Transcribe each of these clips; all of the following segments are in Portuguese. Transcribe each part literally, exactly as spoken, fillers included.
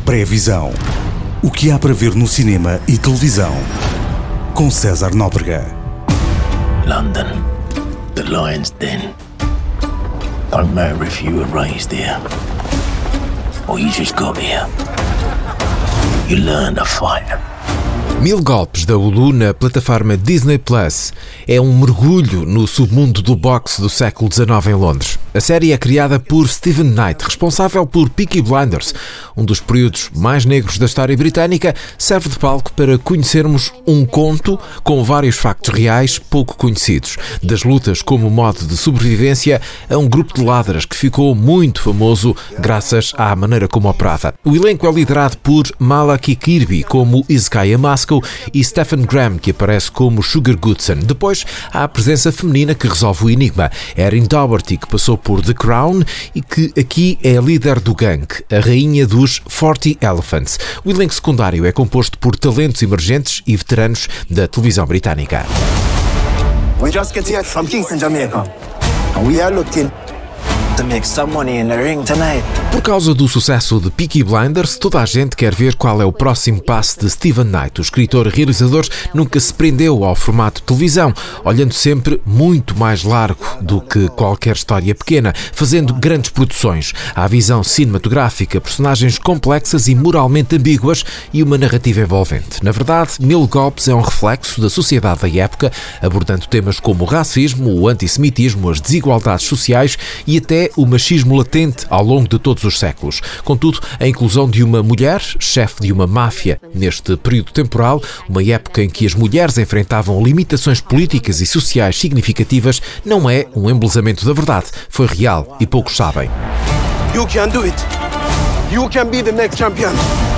Pré-visão. O que há para ver no cinema e televisão. Com César Nóbrega. London, the lion's den. Don't matter if you were raised here or you just got here. You learn to fight. Mil Golpes da Hulu na plataforma Disney Plus é um mergulho no submundo do boxe do século dezenove em Londres. A série é criada por Steven Knight, responsável por Peaky Blinders, um dos períodos mais negros da história britânica. Serve de palco para conhecermos um conto com vários factos reais pouco conhecidos, das lutas como modo de sobrevivência a um grupo de ladras que ficou muito famoso graças à maneira como operava. O elenco é liderado por Malachi Kirby como Hezekiah Masco e Stephen Graham, que aparece como Sugar Goodson. Depois há a presença feminina que resolve o enigma, Erin Doherty, que passou por The Crown e que aqui é a líder do gangue, a rainha dos forty Elephants. O elenco secundário é composto por talentos emergentes e veteranos da televisão britânica. We just get here from Kingston, Jamaica, and we are looking to make some money in the ring tonight. Por causa do sucesso de Peaky Blinders, toda a gente quer ver qual é o próximo passo de Steven Knight. O escritor e realizador nunca se prendeu ao formato de televisão, olhando sempre muito mais largo do que qualquer história pequena, fazendo grandes produções. Há visão cinematográfica, personagens complexas e moralmente ambíguas e uma narrativa envolvente. Na verdade, Mil Golpes é um reflexo da sociedade da época, abordando temas como o racismo, o antissemitismo, as desigualdades sociais e até o machismo latente ao longo de todos os séculos. Contudo, a inclusão de uma mulher, chefe de uma máfia, neste período temporal, uma época em que as mulheres enfrentavam limitações políticas e sociais significativas, não é um embelezamento da verdade. Foi real e poucos sabem. You can do it. You can be the next champion.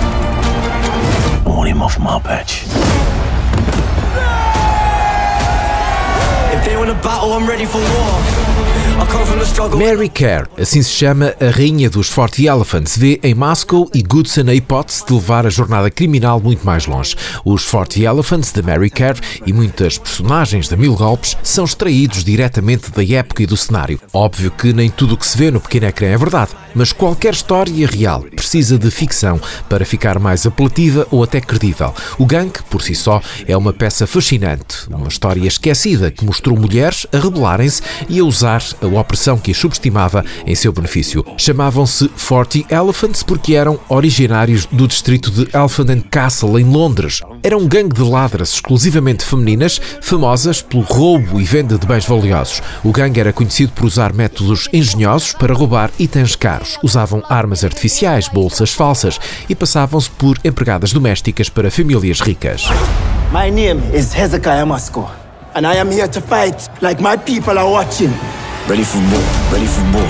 I want him off my patch. If they want a battle, I'm ready for war. Mary Kerr, assim se chama a rainha dos forty Elephants, vê em Masco e Goodson a hipótese de levar a jornada criminal muito mais longe. Os forty Elephants de Mary Kerr e muitas personagens de Mil Golpes são extraídos diretamente da época e do cenário. Óbvio que nem tudo o que se vê no pequeno ecrã é verdade, mas qualquer história real precisa de ficção para ficar mais apelativa ou até credível. O gangue, por si só, é uma peça fascinante, uma história esquecida que mostrou mulheres a rebelarem-se e a usar a opressão que as subestimava em seu benefício. Chamavam-se forty Elephants porque eram originários do distrito de Elephant and Castle, em Londres. Era um gangue de ladras exclusivamente femininas, famosas pelo roubo e venda de bens valiosos. O gangue era conhecido por usar métodos engenhosos para roubar itens caros. Usavam armas artificiais, bolsas falsas e passavam-se por empregadas domésticas para famílias ricas. My name is Hezekiah Masco, and I am here to fight like my people are watching. Ready for more, ready for more.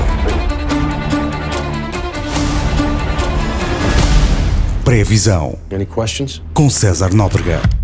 Pré-visão. Any questions? Com César Nóbrega.